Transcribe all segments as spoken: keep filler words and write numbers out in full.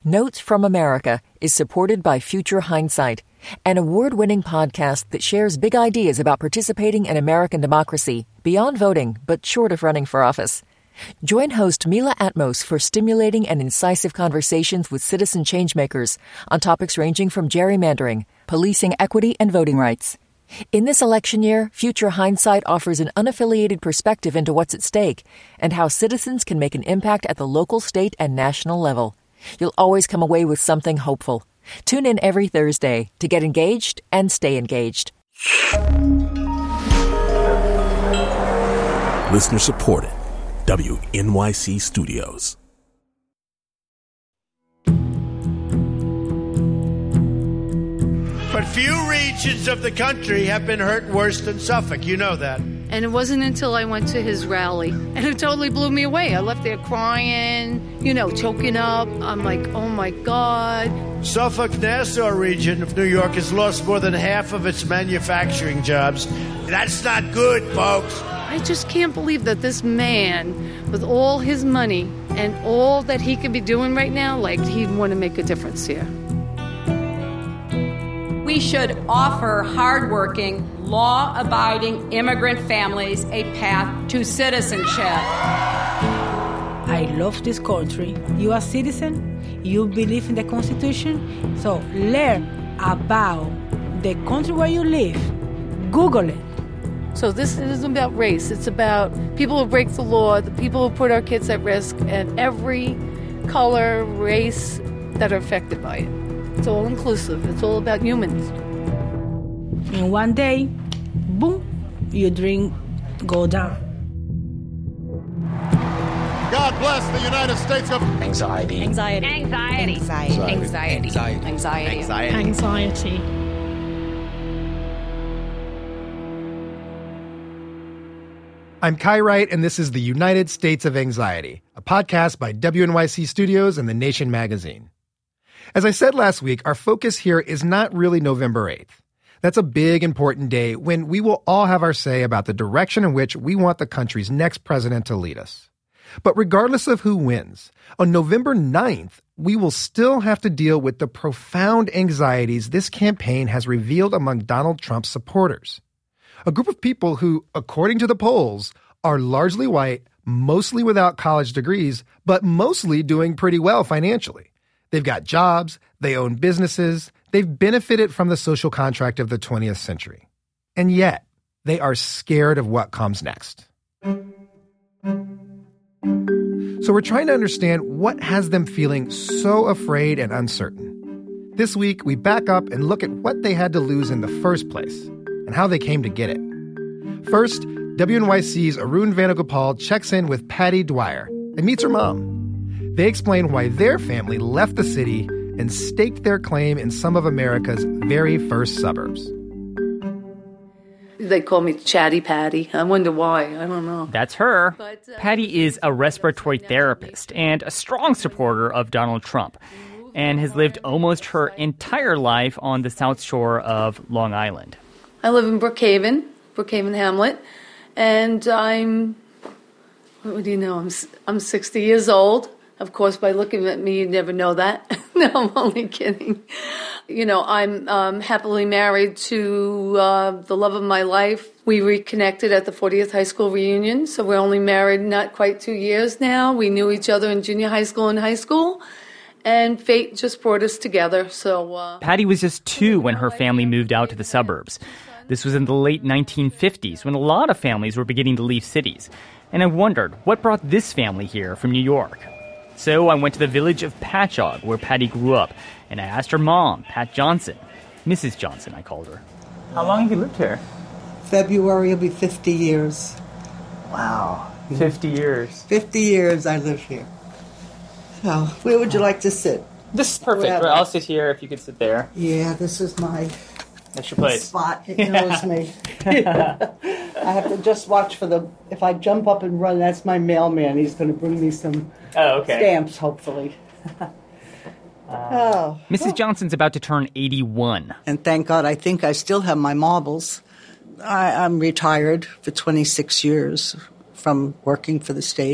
Notes from America is supported by Future Hindsight, an award-winning podcast that shares big ideas about participating in American democracy beyond voting, but short of running for office. Join host Mila Atmos for stimulating and incisive conversations with citizen changemakers on topics ranging from gerrymandering, policing equity, and voting rights. In this election year, Future Hindsight offers an unaffiliated perspective into what's at stake and how citizens can make an impact at the local, state, and national level. You'll always come away with something hopeful. Tune in every Thursday to get engaged and stay engaged. Listener supported. W N Y C Studios. But few regions of the country have been hurt worse than Suffolk. You know that. And it wasn't until I went to his rally, and it totally blew me away. I left there crying, you know, choking up. I'm like, oh, my God. Suffolk-Nassau region of New York has lost more than half of its manufacturing jobs. That's not good, folks. I just can't believe that this man, with all his money and all that he could be doing right now, like, he'd want to make a difference here. We should offer hardworking, law-abiding immigrant families a path to citizenship. I love this country. You are a citizen. You believe in the Constitution. So learn about the country where you live. Google it. So this isn't about race. It's about people who break the law, the people who put our kids at risk, and every color, race that are affected by it. It's all inclusive. It's all about humans. And one day, boom, your dream go down. God bless the United States of anxiety. Anxiety. Anxiety. Anxiety. Anxiety. Anxiety. Anxiety. Anxiety. Anxiety. I'm Kai Wright, and this is the United States of Anxiety, a podcast by W N Y C Studios and The Nation magazine. As I said last week, our focus here is not really November eighth. That's a big, important day when we will all have our say about the direction in which we want the country's next president to lead us. But regardless of who wins, on November ninth, we will still have to deal with the profound anxieties this campaign has revealed among Donald Trump's supporters. A group of people who, according to the polls, are largely white, mostly without college degrees, but mostly doing pretty well financially. They've got jobs, they own businesses, they've benefited from the social contract of the twentieth century. And yet, they are scared of what comes next. So we're trying to understand what has them feeling so afraid and uncertain. This week, we back up and look at what they had to lose in the first place and how they came to get it. First, W N Y C's Arun Vanagopal checks in with Patty Dwyer and meets her mom. They explain why their family left the city and staked their claim in some of America's very first suburbs. They call me Chatty Patty. I wonder why. I don't know. That's her. But, uh, Patty is a respiratory therapist and a strong supporter of Donald Trump, and has lived almost her entire life on the South Shore of Long Island. I live in Brookhaven, Brookhaven Hamlet, and I'm, what do you know, I'm, I'm sixty years old. Of course, by looking at me, you'd never know that. No, I'm only kidding. You know, I'm um, happily married to uh, the love of my life. We reconnected at the fortieth high school reunion, so we're only married not quite two years now. We knew each other in junior high school and high school, and fate just brought us together. So uh, Patty was just two when her family moved out to the suburbs. This was in the late nineteen fifties, when a lot of families were beginning to leave cities. And I wondered, what brought this family here from New York? So I went to the village of Patchogue, where Patty grew up, and I asked her mom, Pat Johnson. Missus Johnson, I called her. How long have you lived here? February will be fifty years. Wow, fifty years. fifty years I live here. So, where would you like to sit? This is perfect. Well, I'll sit here if you could sit there. Yeah, this is my That's your place. spot. It knows me. I have to just watch for the, if I jump up and run, that's my mailman. He's going to bring me some oh, okay. stamps, hopefully. uh, oh. Missus Johnson's about to turn eighty-one. And thank God, I think I still have my marbles. I, I'm retired for twenty-six years from working for the state.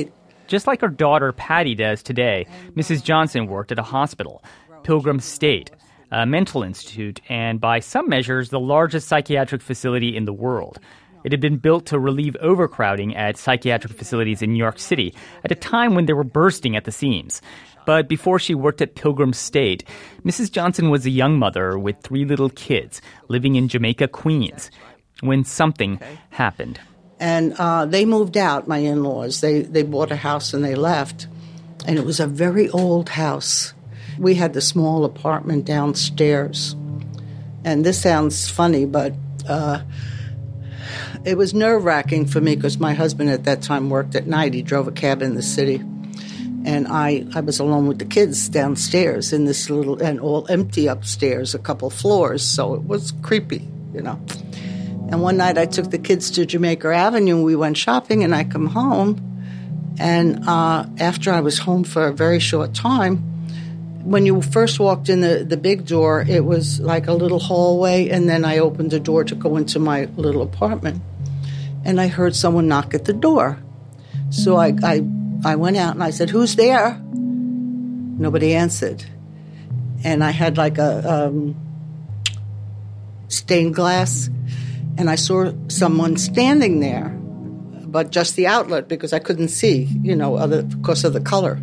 Just like her daughter Patty does today, Missus Johnson worked at a hospital, Pilgrim State, a mental institute, and by some measures, the largest psychiatric facility in the world. It had been built to relieve overcrowding at psychiatric facilities in New York City at a time when they were bursting at the seams. But before she worked at Pilgrim State, Missus Johnson was a young mother with three little kids living in Jamaica, Queens, when something okay. happened. And uh, they moved out, my in-laws. They, they bought a house and they left. And it was a very old house. We had the small apartment downstairs. And this sounds funny, but uh, it was nerve-wracking for me because my husband at that time worked at night. He drove a cab in the city. And I, I was alone with the kids downstairs in this little, and all empty upstairs, a couple floors. So it was creepy, you know. And one night I took the kids to Jamaica Avenue. We went shopping, and I come home. And uh, after I was home for a very short time, when you first walked in the, the big door, it was like a little hallway. And then I opened the door to go into my little apartment. And I heard someone knock at the door. So I... I I went out and I said, "Who's there?" Nobody answered. And I had like a um, stained glass, and I saw someone standing there, but just the outlet because I couldn't see, you know, other because of the color.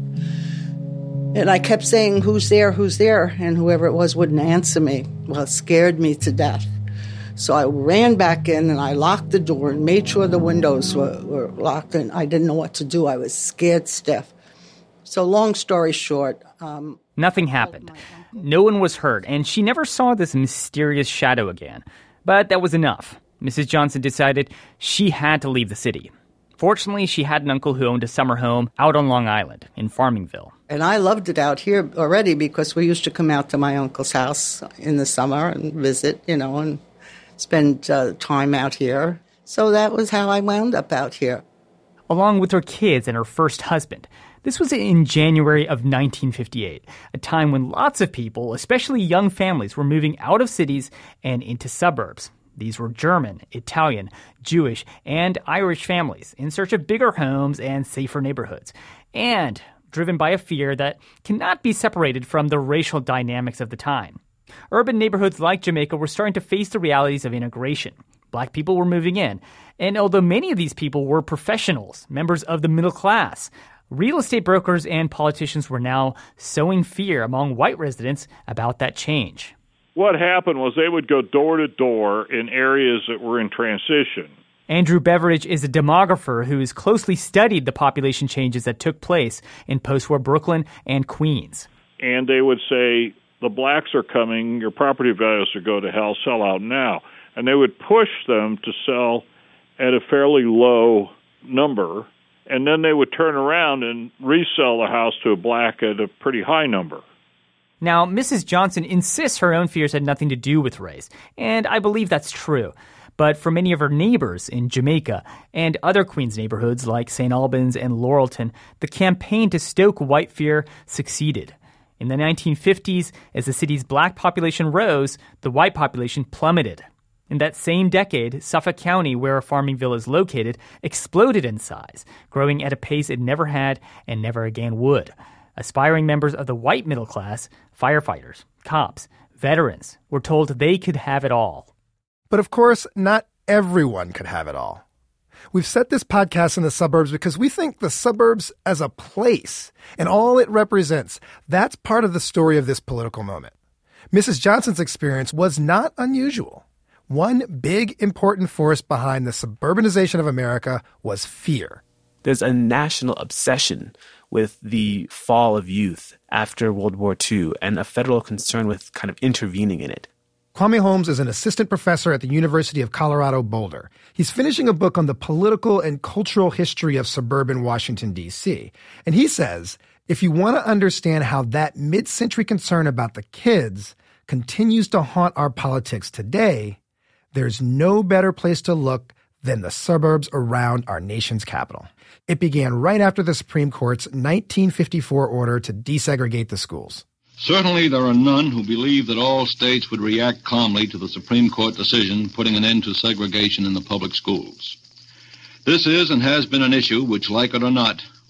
And I kept saying, "Who's there? Who's there?" And whoever it was wouldn't answer me. Well, it scared me to death. So I ran back in and I locked the door and made sure the windows were, were locked, and I didn't know what to do. I was scared stiff. So long story short... Um, Nothing happened. No one was hurt, and she never saw this mysterious shadow again. But that was enough. Missus Johnson decided she had to leave the city. Fortunately, she had an uncle who owned a summer home out on Long Island in Farmingville. And I loved it out here already because we used to come out to my uncle's house in the summer and visit, you know, and... spend uh, time out here. So that was how I wound up out here. Along with her kids and her first husband. This was in January of nineteen fifty-eight, a time when lots of people, especially young families, were moving out of cities and into suburbs. These were German, Italian, Jewish, and Irish families in search of bigger homes and safer neighborhoods, and driven by a fear that cannot be separated from the racial dynamics of the time. Urban neighborhoods like Jamaica were starting to face the realities of integration. Black people were moving in. And although many of these people were professionals, members of the middle class, real estate brokers and politicians were now sowing fear among white residents about that change. What happened was they would go door to door in areas that were in transition. Andrew Beveridge is a demographer who has closely studied the population changes that took place in post-war Brooklyn and Queens. And they would say, the blacks are coming, your property values are go to hell, sell out now. And they would push them to sell at a fairly low number, and then they would turn around and resell the house to a black at a pretty high number. Now, Missus Johnson insists her own fears had nothing to do with race, and I believe that's true. But for many of her neighbors in Jamaica and other Queens neighborhoods like Saint Albans and Laurelton, the campaign to stoke white fear succeeded. In the nineteen fifties, as the city's black population rose, the white population plummeted. In that same decade, Suffolk County, where Farmingville is located, exploded in size, growing at a pace it never had and never again would. Aspiring members of the white middle class, firefighters, cops, veterans, were told they could have it all. But of course, not everyone could have it all. We've set this podcast in the suburbs because we think the suburbs as a place and all it represents, that's part of the story of this political moment. Missus Johnson's experience was not unusual. One big, important force behind the suburbanization of America was fear. There's a national obsession with the fall of youth after World War Two and a federal concern with kind of intervening in it. Kwame Holmes is an assistant professor at the University of Colorado Boulder. He's finishing a book on the political and cultural history of suburban Washington, D C. And he says, if you want to understand how that mid-century concern about the kids continues to haunt our politics today, there's no better place to look than the suburbs around our nation's capital. It began right after the Supreme Court's nineteen fifty-four order to desegregate the schools. Certainly there are none who believe that all states would react calmly to the Supreme Court decision putting an end to segregation in the public schools. This is and has been an issue which, like it or not,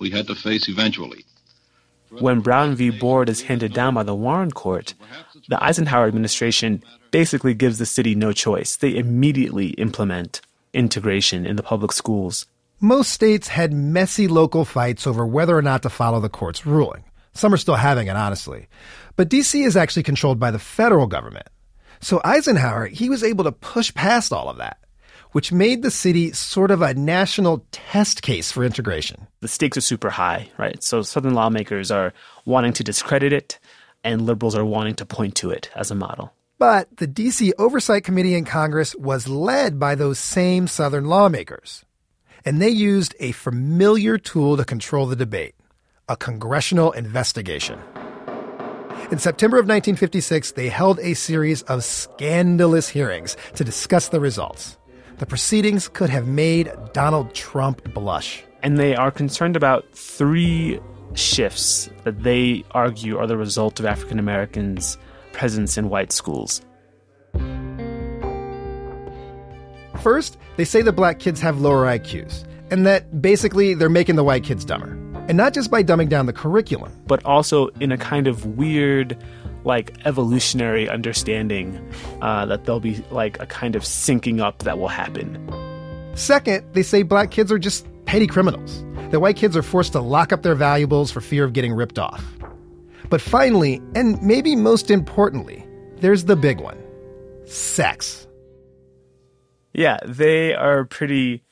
we had to face eventually. When Brown v. Board is handed down by the Warren Court, the Eisenhower administration basically gives the city no choice. They immediately implement integration in the public schools. Most states had messy local fights over whether or not to follow the court's ruling. Some are still having it, honestly. But D C is actually controlled by the federal government. So Eisenhower, he was able to push past all of that, which made the city sort of a national test case for integration. The stakes are super high, right? So Southern lawmakers are wanting to discredit it, and liberals are wanting to point to it as a model. But the D C Oversight Committee in Congress was led by those same Southern lawmakers. And they used a familiar tool to control the debate, a congressional investigation. In September of nineteen fifty-six, they held a series of scandalous hearings to discuss the results. The proceedings could have made Donald Trump blush. And they are concerned about three shifts that they argue are the result of African Americans' presence in white schools. First, they say that black kids have lower I Qs, and that basically they're making the white kids dumber. And not just by dumbing down the curriculum, but also in a kind of weird, like, evolutionary understanding uh, that there'll be, like, a kind of syncing up that will happen. Second, they say black kids are just petty criminals, that white kids are forced to lock up their valuables for fear of getting ripped off. But finally, and maybe most importantly, there's the big one: sex. Yeah, they are pretty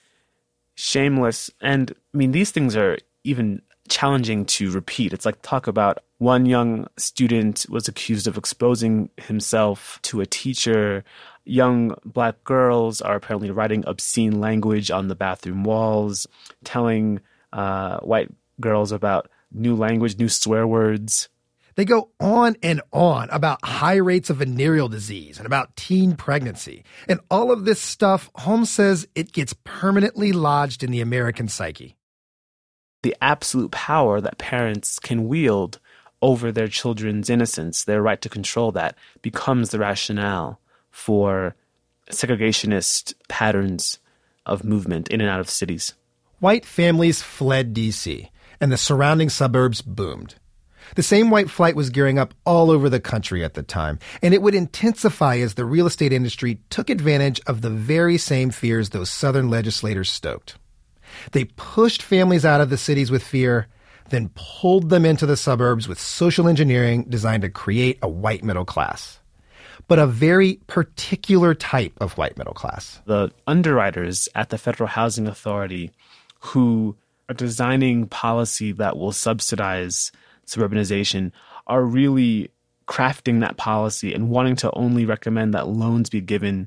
shameless. And, I mean, these things are even challenging to repeat. It's like talk about one young student was accused of exposing himself to a teacher. Young black girls are apparently writing obscene language on the bathroom walls, telling uh, white girls about new language, new swear words. They go on and on about high rates of venereal disease and about teen pregnancy. And all of this stuff, Holmes says it gets permanently lodged in the American psyche. The absolute power that parents can wield over their children's innocence, their right to control that, becomes the rationale for segregationist patterns of movement in and out of cities. White families fled D C, and the surrounding suburbs boomed. The same white flight was gearing up all over the country at the time, and it would intensify as the real estate industry took advantage of the very same fears those Southern legislators stoked. They pushed families out of the cities with fear, then pulled them into the suburbs with social engineering designed to create a white middle class. But a very particular type of white middle class. The underwriters at the Federal Housing Authority who are designing policy that will subsidize suburbanization are really crafting that policy and wanting to only recommend that loans be given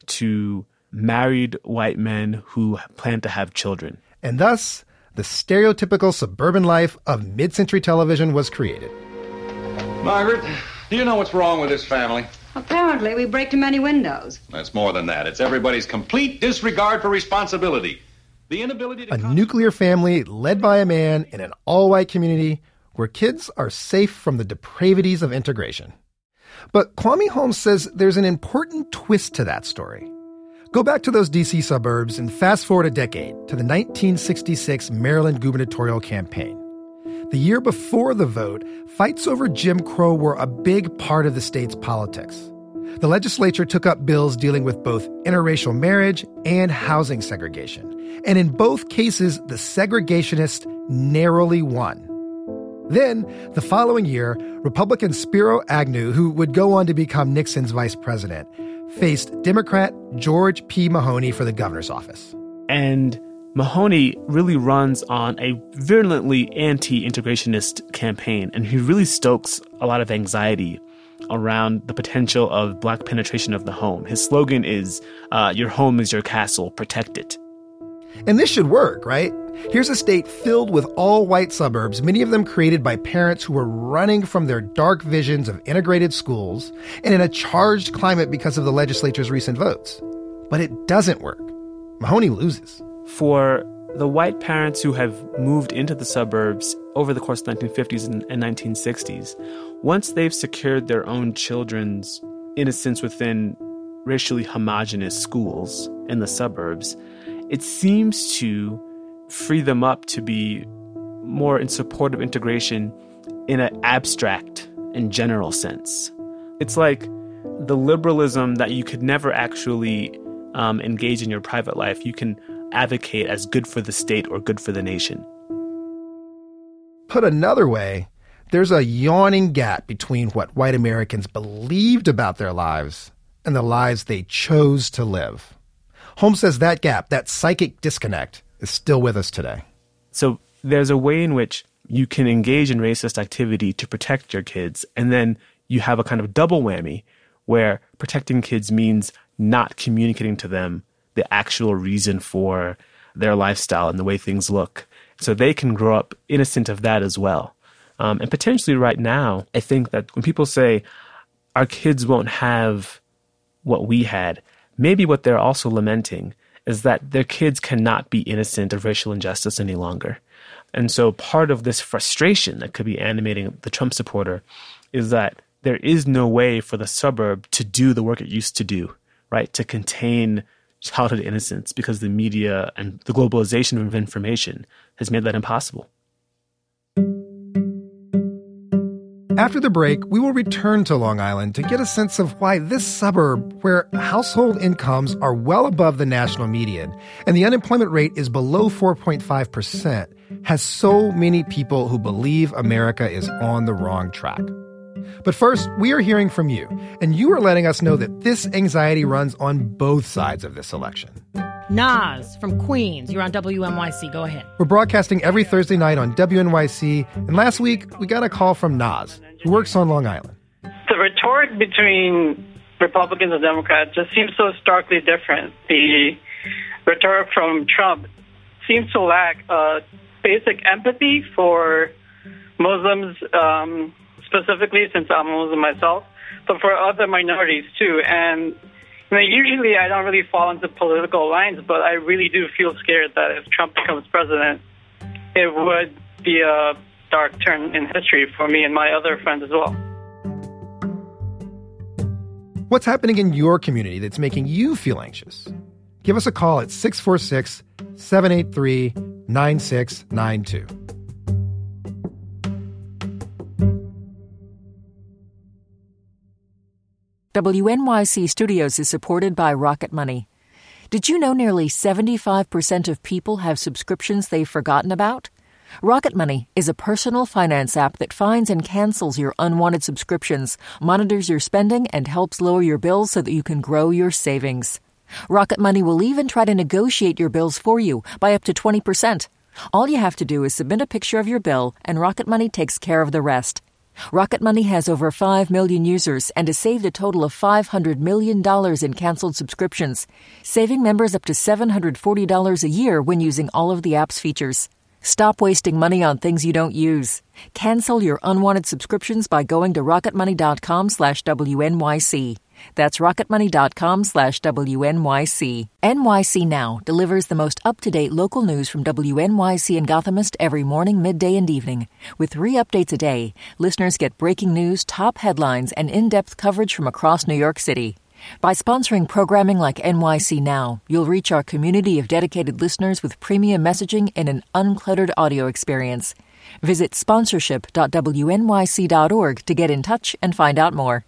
to married white men who plan to have children. And thus, the stereotypical suburban life of mid-century television was created. Margaret, do you know what's wrong with this family? Apparently, we break too many windows. That's more than that. It's everybody's complete disregard for responsibility. The inability to... A nuclear family led by a man in an all-white community where kids are safe from the depravities of integration. But Kwame Holmes says there's an important twist to that story. Go back to those D C suburbs and fast forward a decade to the nineteen sixty-six Maryland gubernatorial campaign. The year before the vote, fights over Jim Crow were a big part of the state's politics. The legislature took up bills dealing with both interracial marriage and housing segregation. And in both cases, the segregationists narrowly won. Then, the following year, Republican Spiro Agnew, who would go on to become Nixon's vice president, faced Democrat George P. Mahoney for the governor's office. And Mahoney really runs on a virulently anti-integrationist campaign, and he really stokes a lot of anxiety around the potential of black penetration of the home. His slogan is, uh, your home is your castle, protect it. And this should work, right? Here's a state filled with all-white suburbs, many of them created by parents who were running from their dark visions of integrated schools and in a charged climate because of the legislature's recent votes. But it doesn't work. Mahoney loses. For the white parents who have moved into the suburbs over the course of the nineteen fifties and nineteen sixties, once they've secured their own children's innocence within racially homogenous schools in the suburbs, it seems to free them up to be more in support of integration in an abstract and general sense. It's like the liberalism that you could never actually um, engage in your private life, you can advocate as good for the state or good for the nation. Put another way, there's a yawning gap between what white Americans believed about their lives and the lives they chose to live. Holmes says that gap, that psychic disconnect, is still with us today. So there's a way in which you can engage in racist activity to protect your kids, and then you have a kind of double whammy where protecting kids means not communicating to them the actual reason for their lifestyle and the way things look. So they can grow up innocent of that as well. Um, and potentially right now, I think that when people say our kids won't have what we had, maybe what they're also lamenting is that their kids cannot be innocent of racial injustice any longer. And so part of this frustration that could be animating the Trump supporter is that there is no way for the suburb to do the work it used to do, right? To contain childhood innocence, because the media and the globalization of information has made that impossible. After the break, we will return to Long Island to get a sense of why this suburb, where household incomes are well above the national median and the unemployment rate is below four point five percent, has so many people who believe America is on the wrong track. But first, we are hearing from you, and you are letting us know that this anxiety runs on both sides of this election. Nas from Queens, you're on W N Y C. Go ahead. We're broadcasting every Thursday night on W N Y C, and last week we got a call from Nas, who works on Long Island. The rhetoric between Republicans and Democrats just seems so starkly different. The rhetoric from Trump seems to lack uh, basic empathy for Muslims, um, specifically since I'm a Muslim myself, but for other minorities too. And you know, usually I don't really fall into political lines, but I really do feel scared that if Trump becomes president, it would be a dark turn in history for me and my other friends as well. What's happening in your community that's making you feel anxious? Give us a call at six four six, seven eight three, nine six nine two. W N Y C Studios is supported by Rocket Money. Did you know nearly seventy-five percent of people have subscriptions they've forgotten about? Rocket Money is a personal finance app that finds and cancels your unwanted subscriptions, monitors your spending, and helps lower your bills so that you can grow your savings. Rocket Money will even try to negotiate your bills for you by up to twenty percent. All you have to do is submit a picture of your bill, and Rocket Money takes care of the rest. Rocket Money has over five million users and has saved a total of five hundred million dollars in canceled subscriptions, saving members up to seven hundred forty dollars a year when using all of the app's features. Stop wasting money on things you don't use. Cancel your unwanted subscriptions by going to rocketmoney.com slash WNYC. That's rocketmoney.com slash WNYC. N Y C Now delivers the most up-to-date local news from W N Y C and Gothamist every morning, midday, and evening. With three updates a day, listeners get breaking news, top headlines, and in-depth coverage from across New York City. By sponsoring programming like N Y C Now, you'll reach our community of dedicated listeners with premium messaging and an uncluttered audio experience. Visit sponsorship dot W N Y C dot org to get in touch and find out more.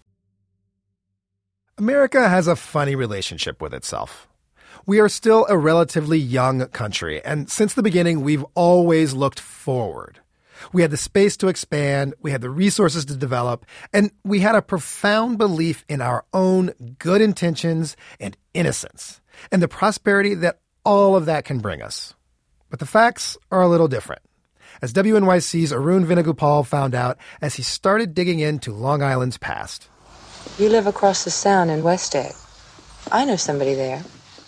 America has a funny relationship with itself. We are still a relatively young country, and since the beginning, we've always looked forward. We had the space to expand, we had the resources to develop, and we had a profound belief in our own good intentions and innocence, and the prosperity that all of that can bring us. But the facts are a little different, as W N Y C's Arun Venugopal found out as he started digging into Long Island's past. You live across the Sound in West Egg. I know somebody there.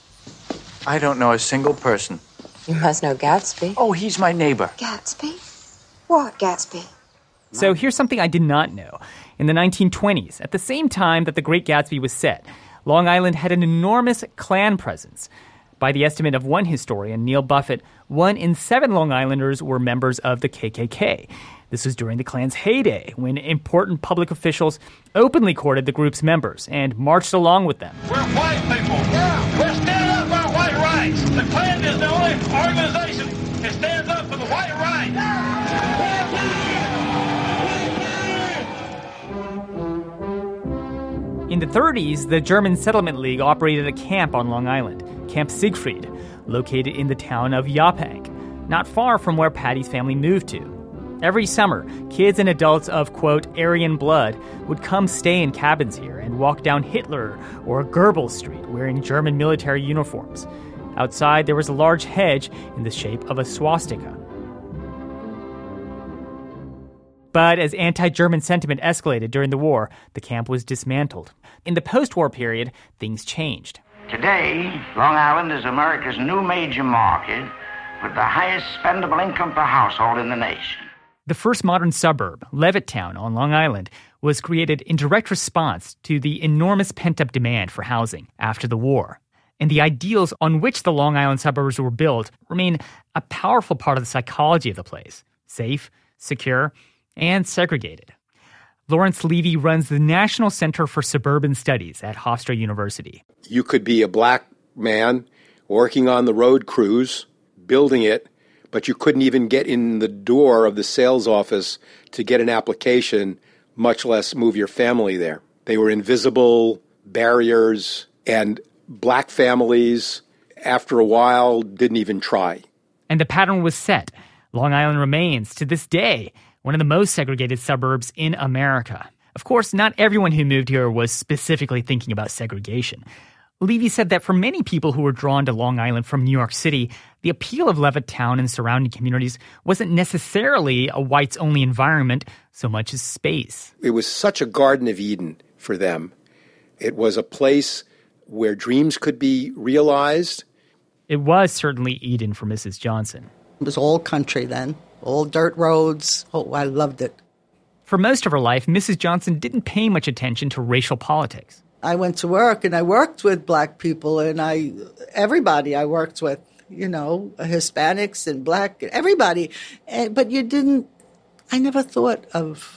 I don't know a single person. You must know Gatsby. Oh, he's my neighbor. Gatsby? What Gatsby? So here's something I did not know. In the nineteen twenties, at the same time that The Great Gatsby was set, Long Island had an enormous Klan presence. By the estimate of one historian, Neil Buffett, one in seven Long Islanders were members of the K K K. This was during the Klan's heyday, when important public officials openly courted the group's members and marched along with them. We're white people. Yeah. We're standing up for our white rights. The Klan is the only organization that stands up for the white rights. Yeah. In the thirties, the German Settlement League operated a camp on Long Island, Camp Siegfried, located in the town of Yaphank, not far from where Patty's family moved to. Every summer, kids and adults of, quote, Aryan blood would come stay in cabins here and walk down Hitler or Goebbels Street wearing German military uniforms. Outside, there was a large hedge in the shape of a swastika. But as anti-German sentiment escalated during the war, the camp was dismantled. In the post-war period, things changed. Today, Long Island is America's new major market with the highest spendable income per household in the nation. The first modern suburb, Levittown on Long Island, was created in direct response to the enormous pent-up demand for housing after the war. And the ideals on which the Long Island suburbs were built remain a powerful part of the psychology of the place. Safe, secure, and segregated. Lawrence Levy runs the National Center for Suburban Studies at Hofstra University. You could be a black man working on the road crews, building it, but you couldn't even get in the door of the sales office to get an application, much less move your family there. They were invisible barriers, and black families, after a while, didn't even try. And the pattern was set. Long Island remains, to this day, one of the most segregated suburbs in America. Of course, not everyone who moved here was specifically thinking about segregation. Levy said that for many people who were drawn to Long Island from New York City, the appeal of Levittown and surrounding communities wasn't necessarily a whites-only environment so much as space. It was such a Garden of Eden for them. It was a place where dreams could be realized. It was certainly Eden for Missus Johnson. It was all country then, all dirt roads. Oh, I loved it. For most of her life, Missus Johnson didn't pay much attention to racial politics. I went to work, and I worked with black people, and I everybody I worked with, you know, Hispanics and black, everybody. And, but you didn't, I never thought of,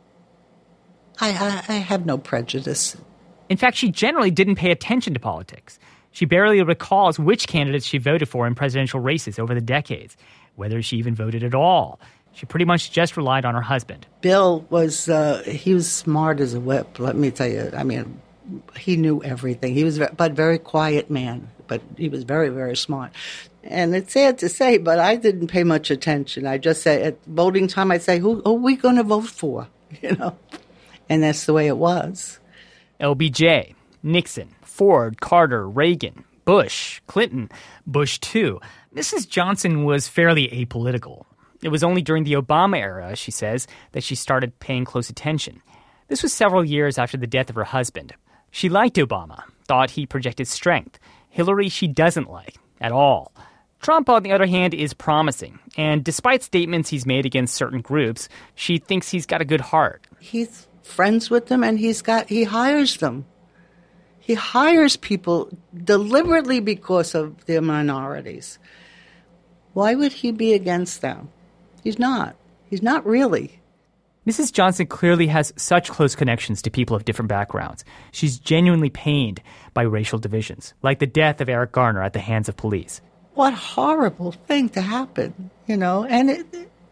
I, I, I have no prejudice. In fact, she generally didn't pay attention to politics. She barely recalls which candidates she voted for in presidential races over the decades, whether she even voted at all. She pretty much just relied on her husband. Bill was, uh, he was smart as a whip, let me tell you. I mean, he knew everything. He was, but very quiet man, but he was very, very smart. And it's sad to say, but I didn't pay much attention. I just say, at voting time, I'd say, who, who are we going to vote for? You know, and that's the way it was. L B J, Nixon, Ford, Carter, Reagan, Bush, Clinton, Bush too. Missus Johnson was fairly apolitical. It was only during the Obama era, she says, that she started paying close attention. This was several years after the death of her husband. She liked Obama, thought he projected strength. Hillary she doesn't like, at all. Trump, on the other hand, is promising. And despite statements he's made against certain groups, she thinks he's got a good heart. He's friends with them, and he's got he hires them. He hires people deliberately because of their minorities. Why would he be against them? He's not. He's not really. Missus Johnson clearly has such close connections to people of different backgrounds. She's genuinely pained by racial divisions, like the death of Eric Garner at the hands of police. What horrible thing to happen, you know, and it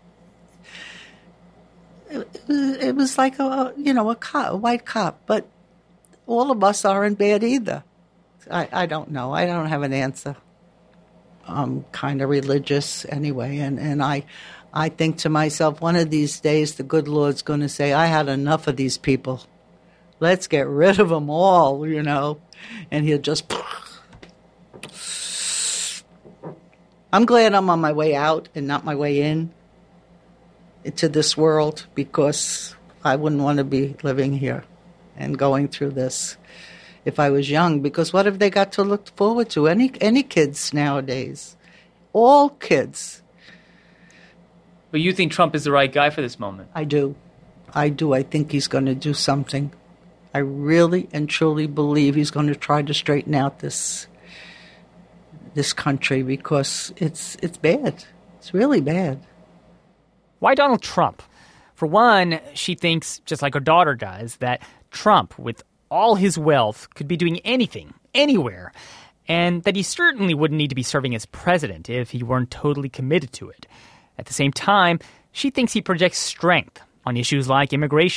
it, it was like a, you know, a cop, a white cop, but all of us aren't bad either. I, I don't know. I don't have an answer. I'm kind of religious anyway, and, and I I think to myself, one of these days the good Lord's going to say, I had enough of these people. Let's get rid of them all, you know, and he'll just... I'm glad I'm on my way out and not my way in into this world, because I wouldn't want to be living here and going through this if I was young, because what have they got to look forward to? Any any kids nowadays? All kids. But you think Trump is the right guy for this moment? I do. I do. I think he's going to do something. I really and truly believe he's going to try to straighten out this this country, because it's it's bad. It's really bad. Why Donald Trump? For one, she thinks, just like her daughter does, that Trump, with all his wealth, could be doing anything, anywhere, and that he certainly wouldn't need to be serving as president if he weren't totally committed to it. At the same time, she thinks he projects strength on issues like immigration,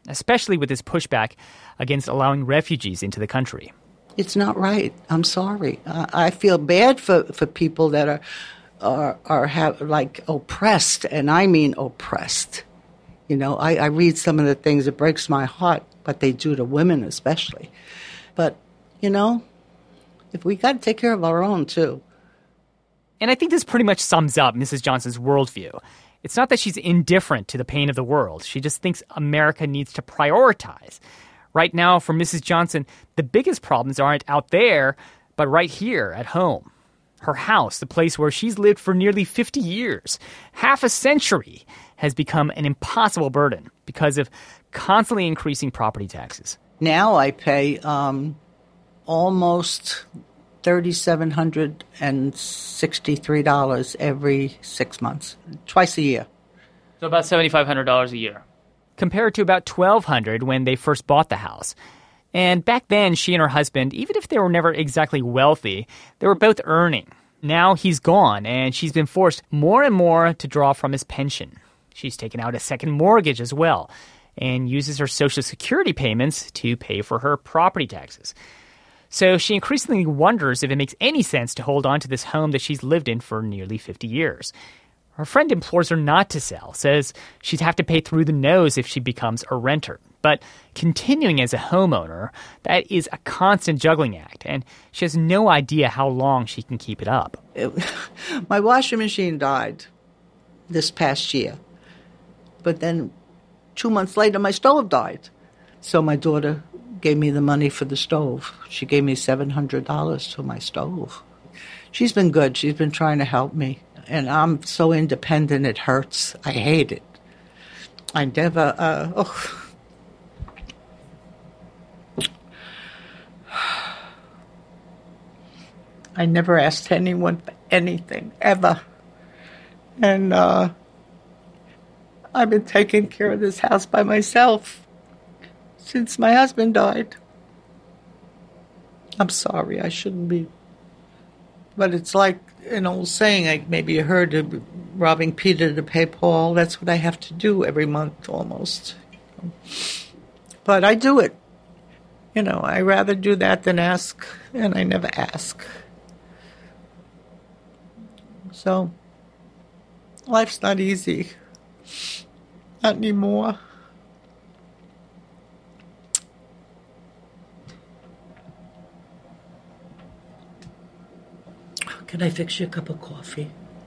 especially with this pushback against allowing refugees into the country. It's not right. I'm sorry. I, I feel bad for, for people that are are are have, like oppressed, and I mean oppressed. You know, I, I read some of the things, it breaks my heart, what they do to women especially. But, you know, if we got to take care of our own too. And I think this pretty much sums up Missus Johnson's worldview. It's not that she's indifferent to the pain of the world. She just thinks America needs to prioritize. Right now, for Missus Johnson, the biggest problems aren't out there, but right here at home. Her house, the place where she's lived for nearly fifty years, half a century, has become an impossible burden because of constantly increasing property taxes. Now I pay um, almost three thousand seven hundred sixty-three dollars every six months, twice a year. So about seven thousand five hundred dollars a year. Compared to about twelve hundred dollars when they first bought the house. And back then, she and her husband, even if they were never exactly wealthy, they were both earning. Now he's gone, and she's been forced more and more to draw from his pension. She's taken out a second mortgage as well, and uses her Social Security payments to pay for her property taxes. So she increasingly wonders if it makes any sense to hold on to this home that she's lived in for nearly fifty years. Her friend implores her not to sell, says she'd have to pay through the nose if she becomes a renter. But continuing as a homeowner, that is a constant juggling act, and she has no idea how long she can keep it up. It, my washing machine died this past year. But then two months later, my stove died. So my daughter gave me the money for the stove. She gave me seven hundred dollars for my stove. She's been good. She's been trying to help me. And I'm so independent, it hurts. I hate it. I never, uh, oh. I never asked anyone for anything, ever. And uh, I've been taking care of this house by myself since my husband died. I'm sorry, I shouldn't be. But it's like an old saying, I maybe you heard, of robbing Peter to pay Paul. That's what I have to do every month almost. But I do it. You know, I rather do that than ask, and I never ask. So, life's not easy. Not anymore. Can I fix you a cup of coffee?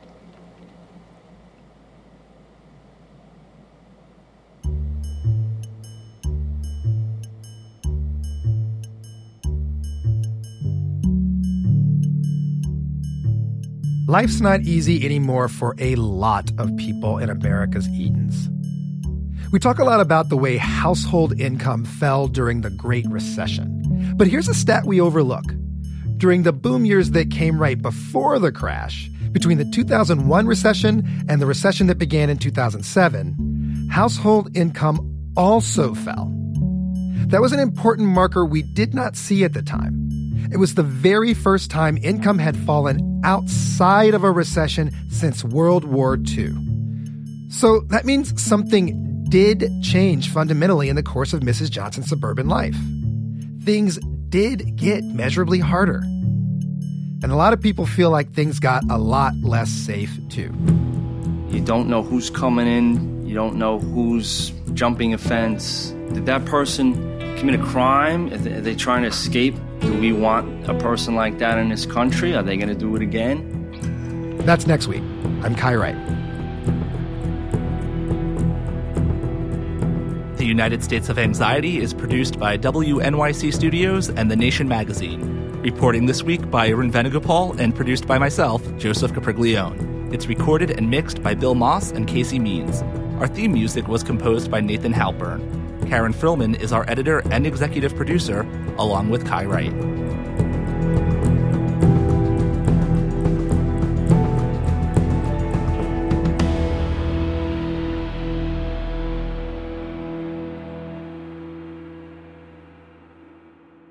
Life's not easy anymore for a lot of people in America's Edens. We talk a lot about the way household income fell during the Great Recession. But here's a stat we overlook. During the boom years that came right before the crash, between the two thousand one recession and the recession that began in two thousand seven, household income also fell. That was an important marker we did not see at the time. It was the very first time income had fallen outside of a recession since World War Two. So that means something did change fundamentally in the course of Missus Johnson's suburban life. Things did get measurably harder. And a lot of people feel like things got a lot less safe, too. You don't know who's coming in. You don't know who's jumping a fence. Did that person commit a crime? Are they, are they trying to escape? Do we want a person like that in this country? Are they going to do it again? That's next week. I'm Kai Wright. The United States of Anxiety is produced by W N Y C Studios and The Nation magazine. Reporting this week by Arun Venugopal and produced by myself, Joseph Capriglione. It's recorded and mixed by Bill Moss and Casey Means. Our theme music was composed by Nathan Halpern. Karen Frillman is our editor and executive producer, along with Kai Wright.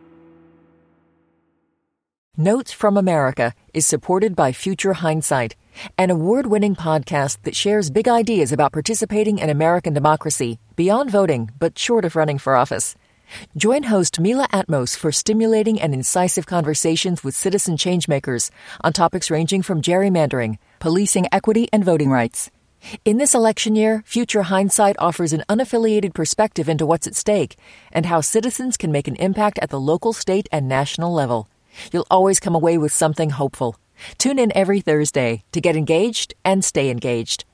Notes from America is supported by Future Hindsight an award-winning podcast that shares big ideas about participating in American democracy beyond voting, but short of running for office. Join host Mila Atmos for stimulating and incisive conversations with citizen changemakers on topics ranging from gerrymandering, policing equity, and voting rights. In this election year, Future Hindsight offers an unaffiliated perspective into what's at stake and how citizens can make an impact at the local, state, and national level. You'll always come away with something hopeful. Tune in every Thursday to get engaged and stay engaged.